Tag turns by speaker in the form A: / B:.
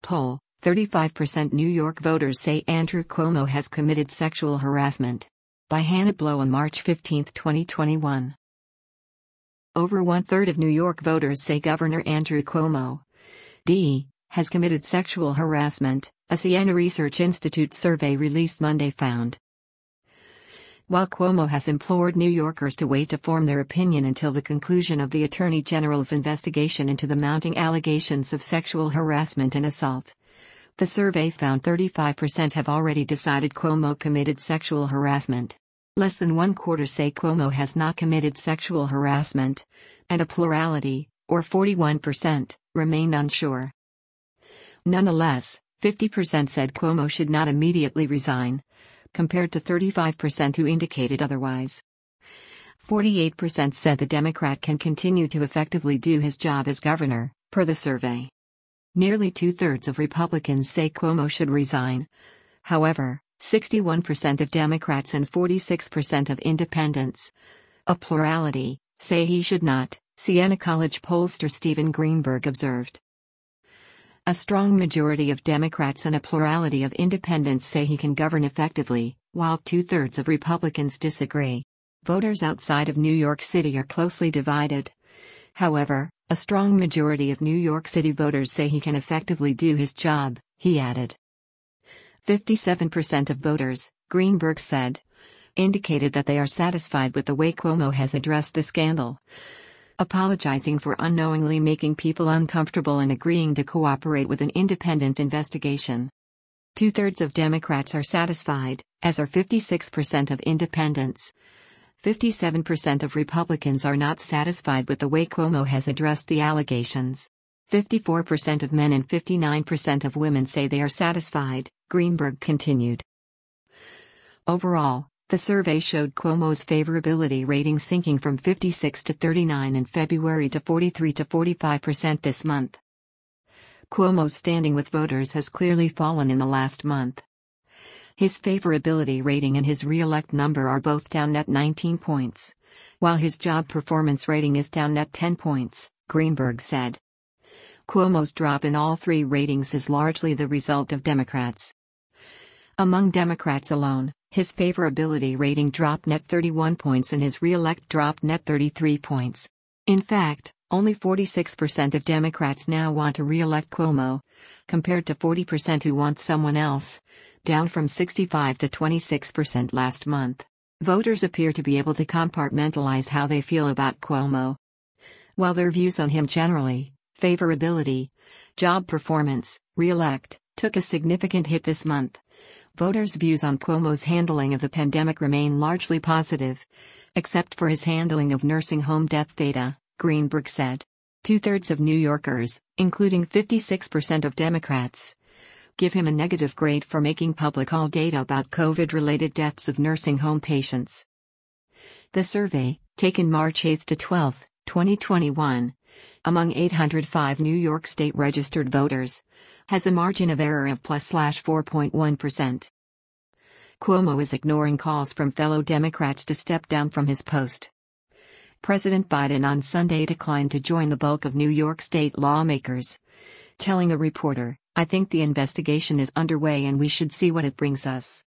A: poll, 35% New York voters say Andrew Cuomo has committed sexual harassment. By Hannah Blow on March 15, 2021. Over one-third of New York voters say Governor Andrew Cuomo, D., has committed sexual harassment, a Siena Research Institute survey released Monday found. While Cuomo has implored New Yorkers to wait to form their opinion until the conclusion of the Attorney General's investigation into the mounting allegations of sexual harassment and assault, the survey found 35% have already decided Cuomo committed sexual harassment. Less than one-quarter say Cuomo has not committed sexual harassment, and a plurality, or 41%, remained unsure. Nonetheless, 50% said Cuomo should not immediately resign, compared to 35% who indicated otherwise. 48% said the Democrat can continue to effectively do his job as governor, per the survey. Nearly two-thirds of Republicans say Cuomo should resign. However, 61% of Democrats and 46% of independents, a plurality, say he should not, Siena College pollster Stephen Greenberg observed. A strong majority of Democrats and a plurality of independents say he can govern effectively, while two-thirds of Republicans disagree. Voters outside of New York City are closely divided. However, a strong majority of New York City voters say he can effectively do his job, he added. 57% of voters, Greenberg said, indicated that they are satisfied with the way Cuomo has addressed the scandal, apologizing for unknowingly making people uncomfortable and agreeing to cooperate with an independent investigation. Two-thirds of Democrats are satisfied, as are 56% of independents. 57% of Republicans are not satisfied with the way Cuomo has addressed the allegations. 54% of men and 59% of women say they are satisfied, Greenberg continued. Overall, the survey showed Cuomo's favorability rating sinking from 56 to 39 in February to 43 to 45% this month. Cuomo's standing with voters has clearly fallen in the last month. His favorability rating and his re-elect number are both down net 19 points, while his job performance rating is down net 10 points, Greenberg said. Cuomo's drop in all three ratings is largely the result of Democrats. Among Democrats alone, his favorability rating dropped net 31 points and his re-elect dropped net 33 points. In fact, only 46% of Democrats now want to re-elect Cuomo, compared to 40% who want someone else, down from 65 to 26% last month. Voters appear to be able to compartmentalize how they feel about Cuomo. While their views on him generally, favorability, job performance, re-elect, took a significant hit this month, voters' views on Cuomo's handling of the pandemic remain largely positive, except for his handling of nursing home death data, Greenberg said. Two-thirds of New Yorkers, including 56% of Democrats, give him a negative grade for making public all data about COVID-related deaths of nursing home patients. The survey, taken March 8 to 12, 2021, among 805 New York State registered voters, has a margin of error of +4.1%. Cuomo is ignoring calls from fellow Democrats to step down from his post. President Biden on Sunday declined to join the bulk of New York State lawmakers, telling a reporter, "I think the investigation is underway and we should see what it brings us."